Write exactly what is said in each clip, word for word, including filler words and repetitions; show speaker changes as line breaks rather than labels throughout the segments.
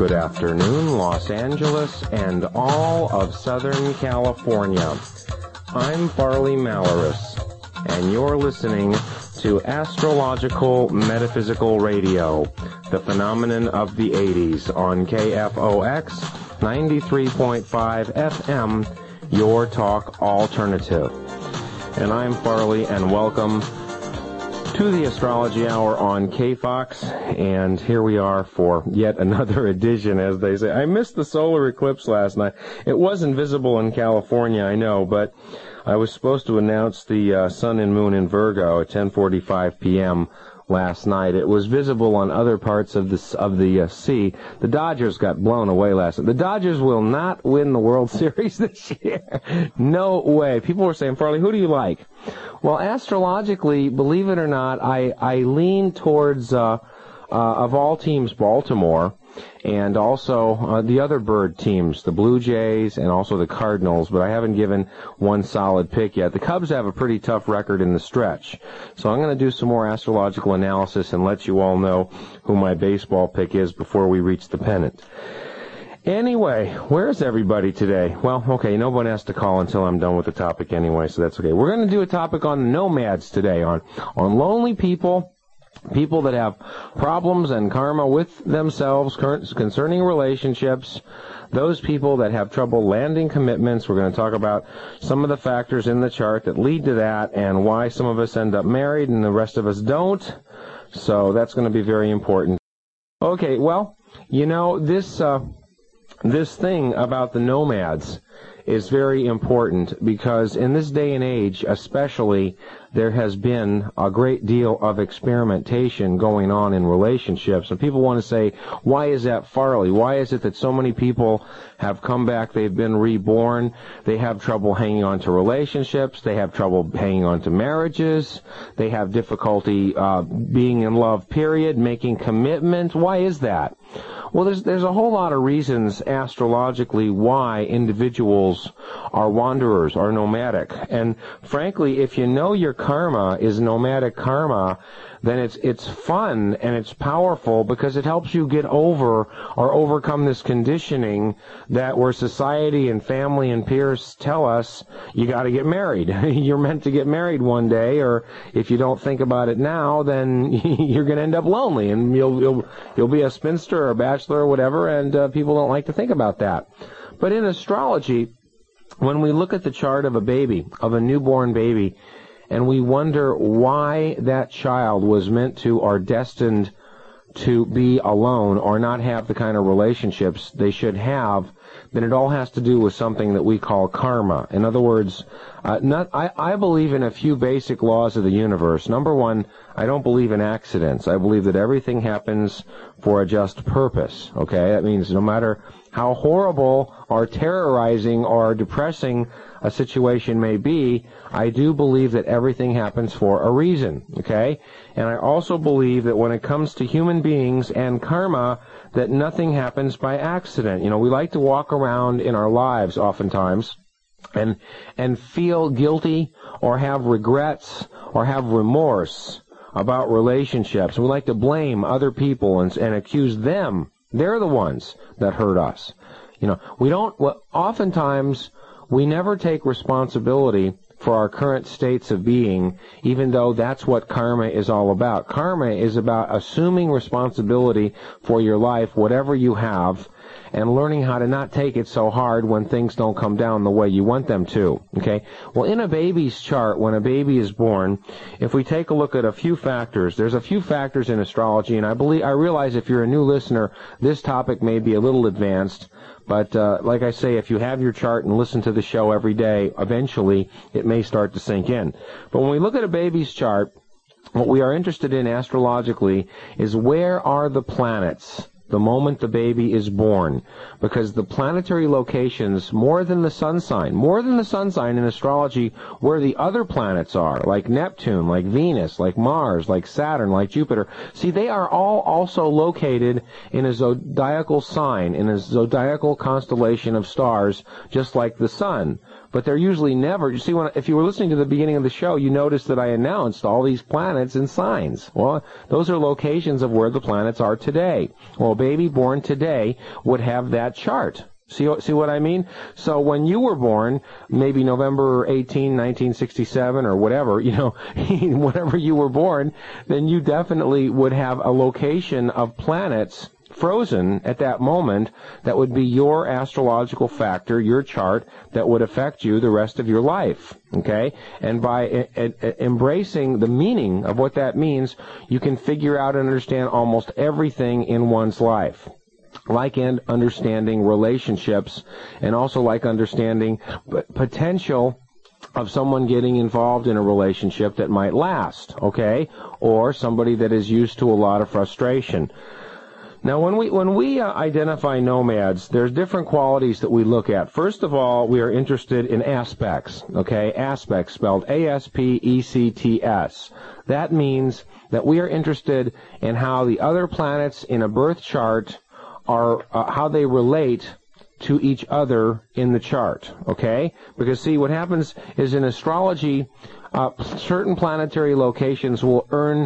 Good afternoon, Los Angeles and all of Southern California. I'm Farley Malaris, and you're listening to Astrological Metaphysical Radio, the phenomenon of the eighties on K F O X ninety-three point five F M, Your Talk Alternative. And I'm Farley, and welcome to the Astrology Hour on K Fox, and here we are for yet another edition, as they say. I missed the solar eclipse last night. It wasn't visible in California, I know, but I was supposed to announce the uh, sun and moon in Virgo at ten forty-five p.m. last night. It was visible on other parts of the of the uh, sea. The Dodgers got blown away last night. The Dodgers will not win the World Series this year. No way. People were saying, Farley, who do you like? Well, astrologically, believe it or not, I, I lean towards, uh, uh, of all teams, Baltimore, and also uh, the other bird teams, the Blue Jays and also the Cardinals, but I haven't given one solid pick yet. The Cubs have a pretty tough record in the stretch, so I'm going to do some more astrological analysis and let you all know who my baseball pick is before we reach the pennant. Anyway, where's everybody today? Well, okay, no one has to call until I'm done with the topic anyway, so that's okay. We're going to do a topic on the nomads today, on, on lonely people, people that have problems and karma with themselves concerning relationships, those people that have trouble landing commitments. We're going to talk about some of the factors in the chart that lead to that and why some of us end up married and the rest of us don't. So that's going to be very important. Okay, well, you know, this... Uh, This thing about the nomads is very important because in this day and age, especially, there has been a great deal of experimentation going on in relationships. And people want to say, why is that, Farley? Why is it that so many people have come back, they've been reborn, they have trouble hanging on to relationships, they have trouble hanging on to marriages, they have difficulty uh, being in love, period, making commitments? Why is that? Well, there's there's a whole lot of reasons astrologically why individuals are wanderers, are nomadic. And frankly, if you know your karma is nomadic karma, then it's it's fun and it's powerful because it helps you get over or overcome this conditioning that where society and family and peers tell us you got to get married. You're meant to get married one day, or if you don't think about it now, then you're going to end up lonely and you'll you'll you'll be a spinster or a bachelor or whatever, and uh, people don't like to think about that. But in astrology, when we look at the chart of a baby, of a newborn baby, and we wonder why that child was meant to or destined to be alone or not have the kind of relationships they should have, then it all has to do with something that we call karma. In other words, uh, not, I, I believe in a few basic laws of the universe. Number one, I don't believe in accidents. I believe that everything happens for a just purpose, okay? That means no matter how horrible or terrorizing or depressing a situation may be, I do believe that everything happens for a reason, okay? And I also believe that when it comes to human beings and karma, that nothing happens by accident. You know, we like to walk around in our lives oftentimes and and feel guilty or have regrets or have remorse about relationships. We like to blame other people and, and accuse them. They're the ones that hurt us. You know, we don't, well, oftentimes we never take responsibility for our current states of being, even though that's what karma is all about. Karma is about assuming responsibility for your life, whatever you have, and learning how to not take it so hard when things don't come down the way you want them to, okay? Well, in a baby's chart, when a baby is born, if we take a look at a few factors, there's a few factors in astrology, and I believe, I realize if you're a new listener, this topic may be a little advanced, but uh, like I say, if you have your chart and listen to the show every day, eventually it may start to sink in. But when we look at a baby's chart, what we are interested in astrologically is where are the planets the moment the baby is born, because the planetary locations, more than the sun sign, more than the sun sign in astrology, where the other planets are, like Neptune, like Venus, like Mars, like Saturn, like Jupiter, see, they are all also located in a zodiacal sign, in a zodiacal constellation of stars, just like the sun. But they're usually never, you see, when, if you were listening to the beginning of the show, you noticed that I announced all these planets and signs. Well, those are locations of where the planets are today. Well, a baby born today would have that chart. See, see what I mean? So when you were born, maybe November eighteenth, nineteen sixty-seven, or whatever, you know, whenever you were born, then you definitely would have a location of planets frozen at that moment that would be your astrological factor, your chart, that would affect you the rest of your life, okay? And by e- e- embracing the meaning of what that means, you can figure out and understand almost everything in one's life. Like and understanding relationships, and also like understanding potential of someone getting involved in a relationship that might last, okay? Or somebody that is used to a lot of frustration. Now, when we when we uh, identify nomads, there's different qualities that we look at. First of all, we are interested in aspects, okay? Aspects, spelled A S P E C T S. That means that we are interested in how the other planets in a birth chart are, uh, how they relate to each other in the chart, okay? Because, see, what happens is in astrology, uh, certain planetary locations will earn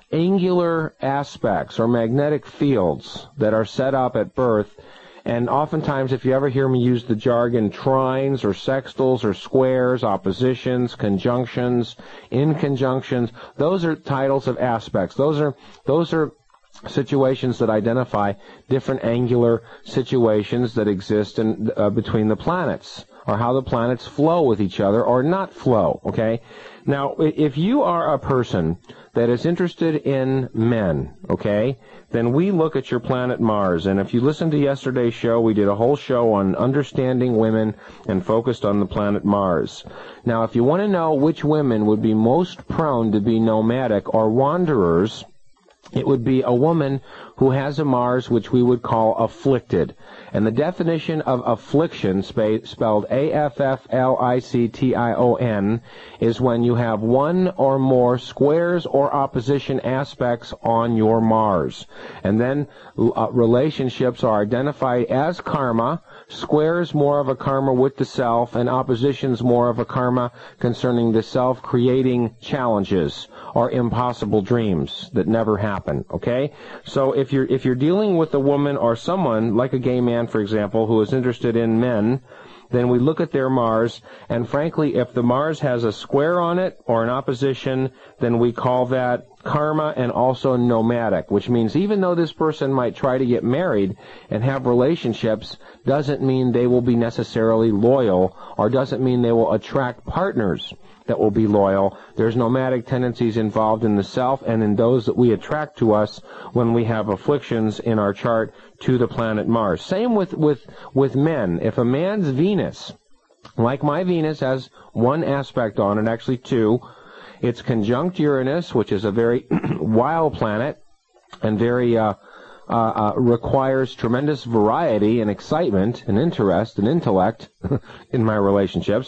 angular aspects or magnetic fields that are set up at birth. And oftentimes, if you ever hear me use the jargon, trines or sextiles or squares, oppositions, conjunctions, inconjunctions, those are titles of aspects. Those are those are situations that identify different angular situations that exist in, uh, between the planets, or how the planets flow with each other or not flow, okay? Now, if you are a person that is interested in men, okay, then we look at your planet Mars. And if you listened to yesterday's show, we did a whole show on understanding women and focused on the planet Mars. Now, if you want to know which women would be most prone to be nomadic or wanderers, it would be a woman who has a Mars which we would call afflicted. And the definition of affliction, sp- spelled A F F L I C T I O N, is when you have one or more squares or opposition aspects on your Mars. And then uh, relationships are identified as karma, squares more of a karma with the self, and oppositions more of a karma concerning the self creating challenges or impossible dreams that never happen, okay? So if you're if you're dealing with a woman or someone, like a gay man, for example, who is interested in men, then we look at their Mars, and frankly, if the Mars has a square on it or an opposition, then we call that karma and also nomadic, which means even though this person might try to get married and have relationships, doesn't mean they will be necessarily loyal, or doesn't mean they will attract partners that will be loyal. There's nomadic tendencies involved in the self and in those that we attract to us when we have afflictions in our chart to the planet Mars. Same with, with, with men. If a man's Venus, like my Venus, has one aspect on it, actually two, it's conjunct Uranus, which is a very wild planet and very uh, uh, uh, requires tremendous variety and excitement and interest and intellect in my relationships.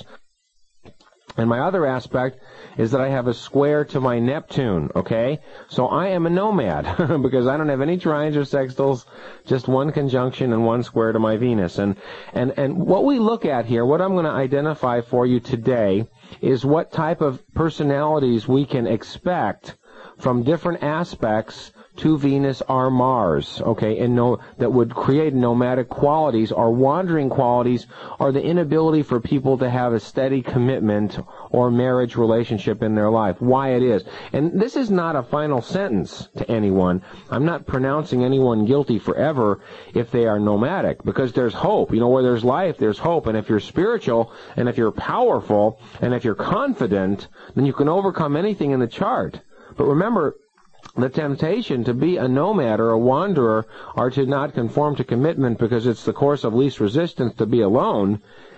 And my other aspect is that I have a square to my Neptune, okay? So I am a nomad because I don't have any trines or sextiles, just one conjunction and one square to my Venus. And, and, and what we look at here, what I'm going to identify for you today, is what type of personalities we can expect from different aspects to Venus or Mars, okay, and no, that would create nomadic qualities or wandering qualities, or the inability for people to have a steady commitment or marriage relationship in their life. Why it is. And this is not a final sentence to anyone. I'm not pronouncing anyone guilty forever if they are nomadic, because there's hope. You know, where there's life, there's hope. And if you're spiritual, and if you're powerful, and if you're confident, then you can overcome anything in the chart. But remember, the temptation to be a nomad or a wanderer, or to not conform to commitment because it's the course of least resistance to be alone,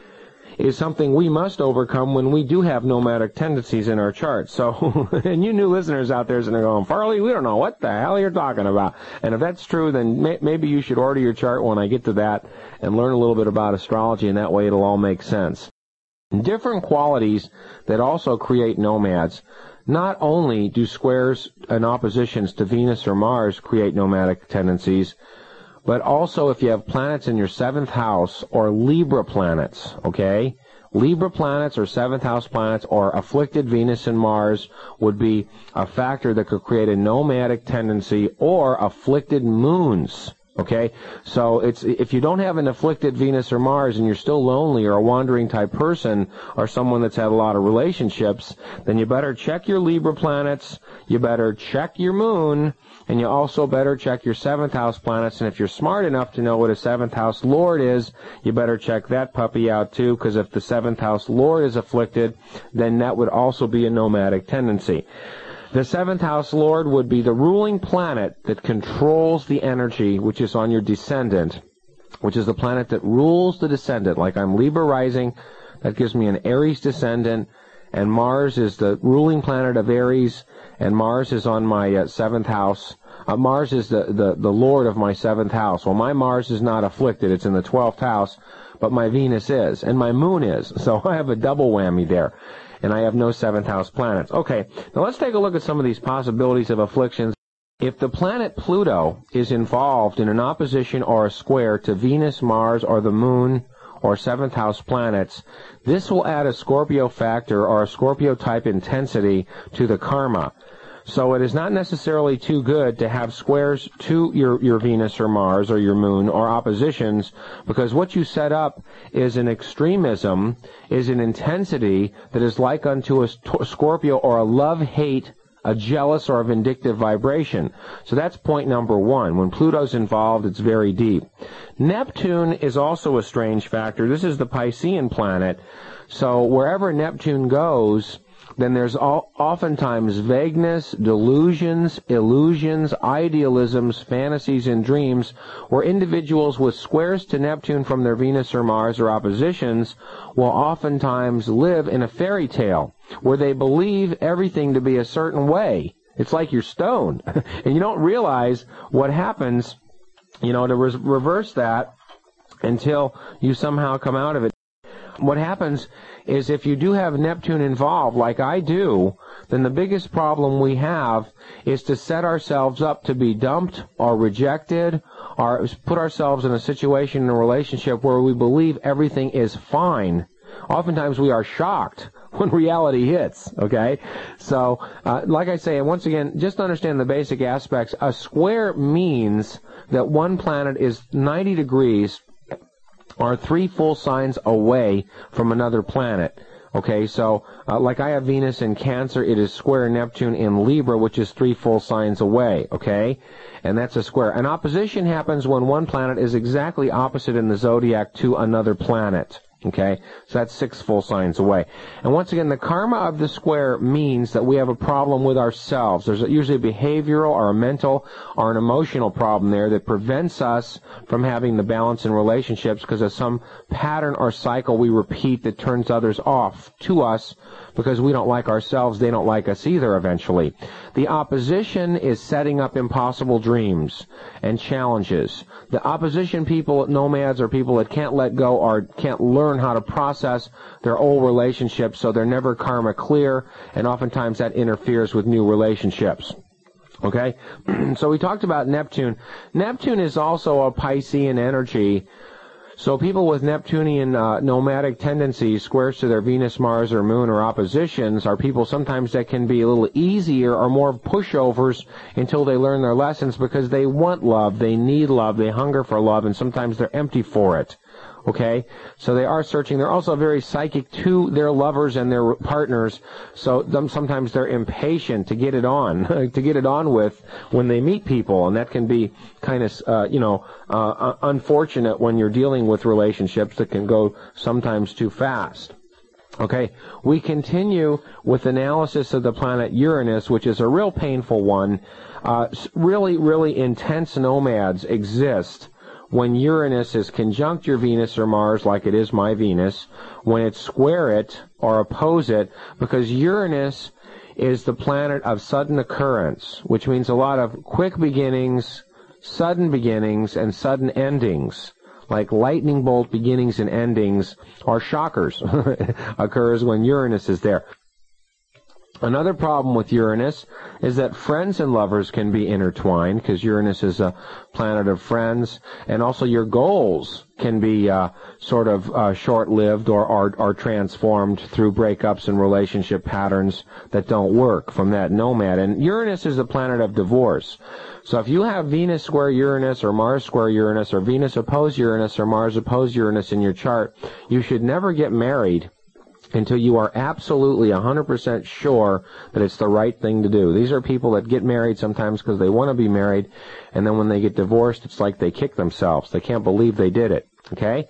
is something we must overcome when we do have nomadic tendencies in our chart. So, and you new listeners out there are going, Farley, we don't know what the hell you're talking about. And if that's true, then may, maybe you should order your chart when I get to that and learn a little bit about astrology, and that way it'll all make sense. Different qualities that also create nomads. Not only do squares and oppositions to Venus or Mars create nomadic tendencies, but also if you have planets in your seventh house or Libra planets, okay? Libra planets or seventh house planets or afflicted Venus and Mars would be a factor that could create a nomadic tendency, or afflicted moons, Okay, so it's if you don't have an afflicted Venus or Mars and you're still lonely or a wandering type person or someone that's had a lot of relationships, then you better check your Libra planets, you better check your moon, and you also better check your seventh house planets. And if you're smart enough to know what a seventh house lord is, you better check that puppy out too, because if the seventh house lord is afflicted, then that would also be a nomadic tendency. The seventh house lord would be the ruling planet that controls the energy, which is on your descendant, which is the planet that rules the descendant. Like I'm Libra rising, that gives me an Aries descendant, and Mars is the ruling planet of Aries, and Mars is on my uh, seventh house. Uh, Mars is the, the, the lord of my seventh house. Well, my Mars is not afflicted. It's in the twelfth house, but my Venus is, and my moon is. So I have a double whammy there. And I have no seventh house planets. Okay, now let's take a look at some of these possibilities of afflictions. If the planet Pluto is involved in an opposition or a square to Venus, Mars, or the moon, or seventh house planets, this will add a Scorpio factor or a Scorpio type intensity to the karma. So it is not necessarily too good to have squares to your, your Venus or Mars or your moon or oppositions, because what you set up is an extremism, is an intensity that is like unto a Scorpio or a love-hate, a jealous or a vindictive vibration. So that's point number one. When Pluto's involved, it's very deep. Neptune is also a strange factor. This is the Piscean planet. So wherever Neptune goes, then there's all, oftentimes vagueness, delusions, illusions, idealisms, fantasies, and dreams where individuals with squares to Neptune from their Venus or Mars or oppositions will oftentimes live in a fairy tale where they believe everything to be a certain way. It's like you're stoned, and you don't realize what happens, you know, to re- reverse that until you somehow come out of it. What happens is if you do have Neptune involved, like I do, then the biggest problem we have is to set ourselves up to be dumped or rejected or put ourselves in a situation in a relationship where we believe everything is fine. Oftentimes we are shocked when reality hits, okay? So, uh, like I say, and once again, just understand the basic aspects. A square means that one planet is ninety degrees or three full signs away from another planet. Okay, so uh, like I have Venus in Cancer, it is square Neptune in Libra, which is three full signs away, okay? And that's a square. An opposition happens when one planet is exactly opposite in the zodiac to another planet. Okay, so that's six full signs away. And once again, the karma of the square means that we have a problem with ourselves. There's usually a behavioral or a mental or an emotional problem there that prevents us from having the balance in relationships because of some pattern or cycle we repeat that turns others off to us because we don't like ourselves, they don't like us either eventually. The opposition is setting up impossible dreams and challenges. The opposition people, nomads, are people that can't let go or can't learn how to process their old relationships, so they're never karma clear, and oftentimes that interferes with new relationships. Okay? So we talked about Neptune. Neptune is also a Piscean energy. So people with Neptunian uh, nomadic tendencies, squares to their Venus, Mars, or Moon, or oppositions, are people sometimes that can be a little easier or more pushovers until they learn their lessons because they want love, they need love, they hunger for love, and sometimes they're empty for it. Okay? So they are searching. They're also very psychic to their lovers and their partners, so them, sometimes they're impatient to get it on, to get it on with when they meet people, and that can be kind of, uh, you know, uh, unfortunate when you're dealing with relationships that can go sometimes too fast. Okay, we continue with analysis of the planet Uranus, which is a real painful one. Uh, really, really intense nomads exist when Uranus is conjunct your Venus or Mars, like it is my Venus, when it's square it or oppose it, because Uranus is the planet of sudden occurrence, which means a lot of quick beginnings, sudden beginnings, and sudden endings, like lightning bolt beginnings and endings, or shockers, occurs when Uranus is there. Another problem with Uranus is that friends and lovers can be intertwined, because Uranus is a planet of friends, and also your goals can be uh, sort of uh, short-lived or are, are transformed through breakups and relationship patterns that don't work from that nomad. And Uranus is a planet of divorce. So if you have Venus square Uranus or Mars square Uranus or Venus opposed Uranus or Mars opposed Uranus in your chart, you should never get married until you are absolutely one hundred percent sure that it's the right thing to do. These are people that get married sometimes because they want to be married, and then when they get divorced, it's like they kick themselves. They can't believe they did it, okay?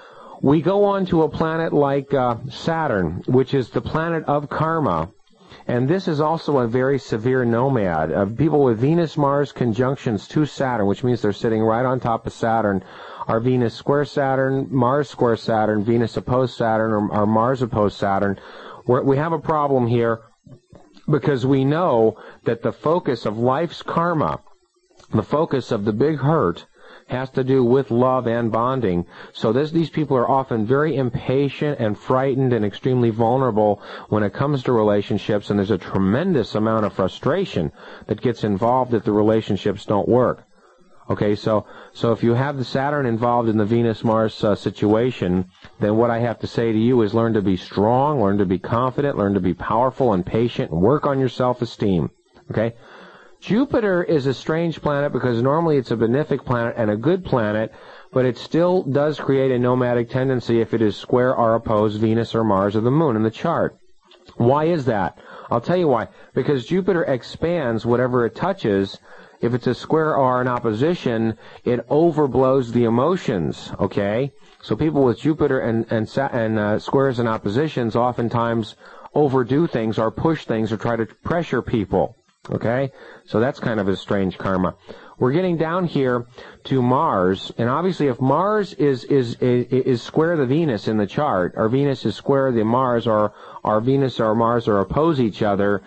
We go on to a planet like uh, Saturn, which is the planet of karma, and this is also a very severe nomad. Uh, people with Venus-Mars conjunctions to Saturn, which means they're sitting right on top of Saturn, are Venus square Saturn, Mars square Saturn, Venus opposed Saturn, or, or Mars opposed Saturn. We're, we have a problem here because we know that the focus of life's karma, the focus of the big hurt, has to do with love and bonding. So this, these people are often very impatient and frightened and extremely vulnerable when it comes to relationships, and there's a tremendous amount of frustration that gets involved if the relationships don't work. Okay, so so if you have the Saturn involved in the Venus-Mars uh, situation, then what I have to say to you is learn to be strong, learn to be confident, learn to be powerful and patient, and work on your self-esteem. Okay? Jupiter is a strange planet because normally it's a benefic planet and a good planet, but it still does create a nomadic tendency if it is square or opposed Venus or Mars or the Moon in the chart. Why is that? I'll tell you why. Because Jupiter expands whatever it touches. If it's a square or an opposition, it overblows the emotions, okay? So people with Jupiter and, and, and uh, squares and oppositions oftentimes overdo things or push things or try to pressure people, okay? So that's kind of a strange karma. We're getting down here to Mars, and obviously if Mars is, is, is, is square the Venus in the chart, or Venus is square the Mars, or, or Venus or Mars are oppose each other,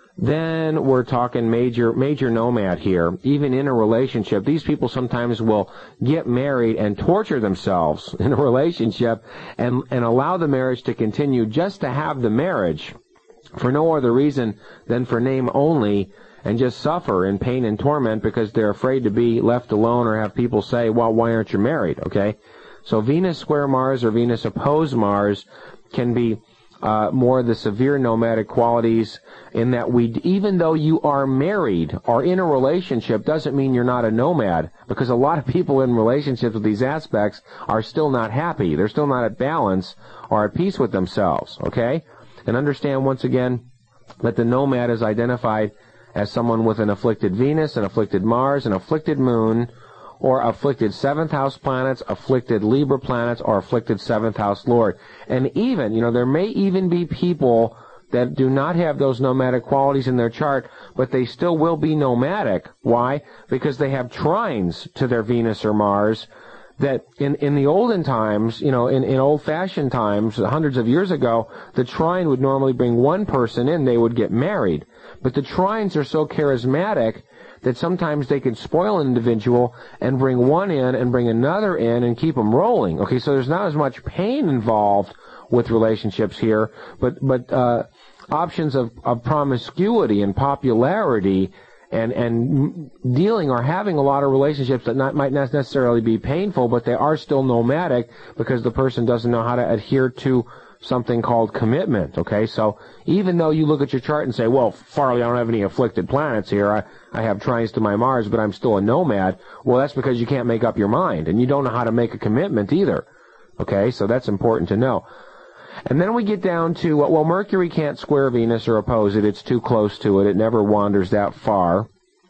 then we're talking major major nomad here. Even in a relationship, these people sometimes will get married and torture themselves in a relationship and, and allow the marriage to continue just to have the marriage for no other reason than for name only, and just suffer in pain and torment because they're afraid to be left alone or have people say, well, why aren't you married, okay? So Venus square Mars or Venus opposed Mars can be Uh, more the severe nomadic qualities in that we, even though you are married or in a relationship, doesn't mean you're not a nomad, because a lot of people in relationships with these aspects are still not happy. They're still not at balance or at peace with themselves, okay? And understand once again that the nomad is identified as someone with an afflicted Venus, an afflicted Mars, an afflicted Moon, or afflicted seventh house planets, afflicted Libra planets, or afflicted seventh house Lord. And even, you know, there may even be people that do not have those nomadic qualities in their chart, but they still will be nomadic. Why? Because they have trines to their Venus or Mars that in, in the olden times, you know, in, in old-fashioned times, hundreds of years ago, the trine would normally bring one person in, they would get married. But the trines are so charismatic that sometimes they can spoil an individual and bring one in and bring another in and keep them rolling. Okay, so there's not as much pain involved with relationships here, but but uh, options of, of promiscuity and popularity and and dealing or having a lot of relationships that not, might not necessarily be painful, but they are still nomadic because the person doesn't know how to adhere to something called commitment, okay? So even though you look at your chart and say, well, Farley, I don't have any afflicted planets here, I, I have trines to my Mars, but I'm still a nomad, well, that's because you can't make up your mind, and you don't know how to make a commitment either, okay? So that's important to know. And then we get down to, well, Mercury can't square Venus or oppose it, it's too close to it, it never wanders that far,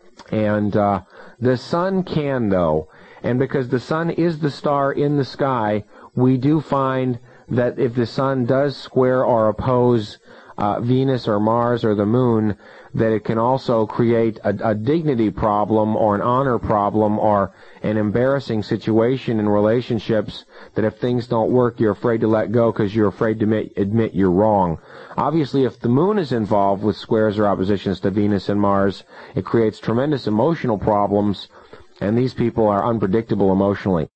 and uh, the Sun can, though, and because the Sun is the star in the sky, we do find that if the Sun does square or oppose uh, Venus or Mars or the Moon, that it can also create a, a dignity problem or an honor problem or an embarrassing situation in relationships that if things don't work, you're afraid to let go because you're afraid to admit, admit you're wrong. Obviously, if the Moon is involved with squares or oppositions to Venus and Mars, it creates tremendous emotional problems, and these people are unpredictable emotionally.